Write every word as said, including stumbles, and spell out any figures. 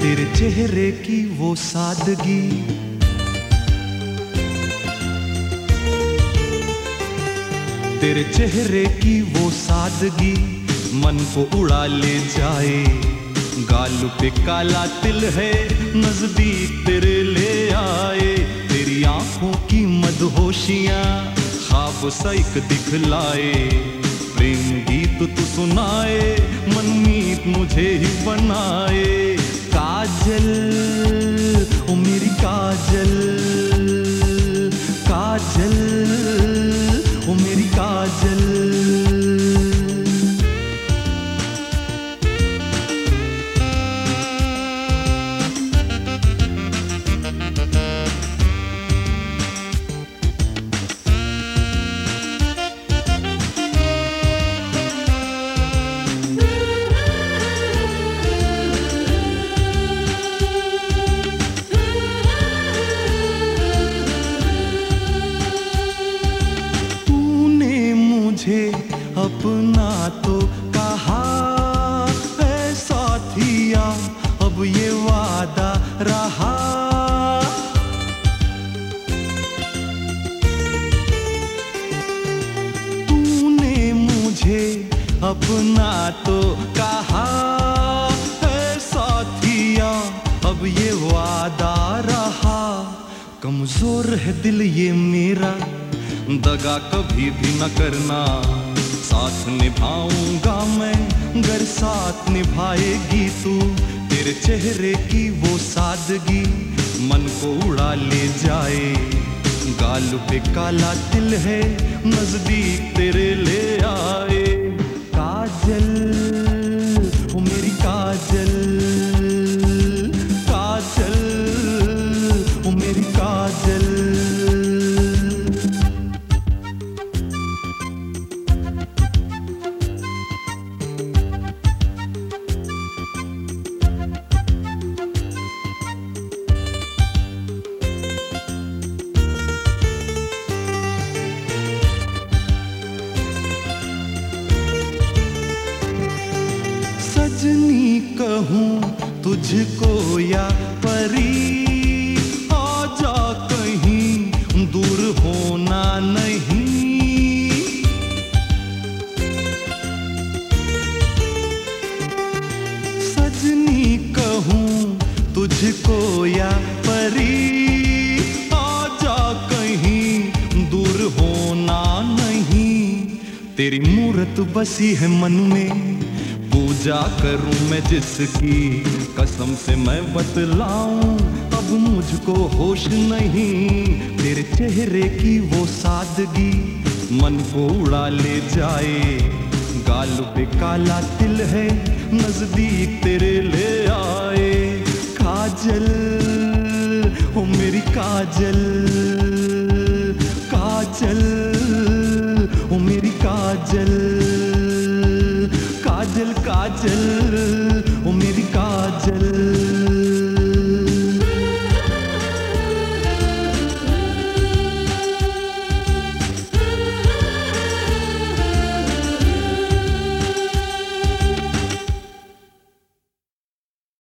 तेरे चेहरे की वो सादगी, तेरे चेहरे की वो सादगी मन को उड़ा ले जाए। गाल पे काला तिल है नजदीक तेरे ले आए। तेरी आंखों की मदहोशियां ख्वाब सा एक दिखलाए। प्रेम गीत तू सुनाए, मनमीत मुझे ही बनाए। काजल ओ मेरी काजल, काजल ओ मेरी काजल। अपना तो कहा है साथिया, अब ये वादा रहा। तूने मुझे अपना तो कहा है साथिया, अब ये वादा रहा। कमजोर है दिल ये मेरा, दगा कभी भी न करना। साथ निभाऊंगा मैं गर साथ निभाएगी तू। तेरे चेहरे की वो सादगी मन को उड़ा ले जाए। गाल पे काला तिल है नजदीक तेरे ले आए। काजल ओ मेरी काजल, काजल ओ मेरी काजल। सजनी कहूँ तुझको या परी, आजा कहीं दूर होना नहीं। सजनी कहूँ तुझको या परी, आजा कहीं दूर होना नहीं। तेरी मूरत बसी है मन में, पूजा करूं मैं जिसकी, कसम से मैं बतलाऊं अब मुझको होश नहीं। तेरे चेहरे की वो सादगी मन को उड़ा ले जाए। गाल पे काला तिल है नजदीक तेरे ले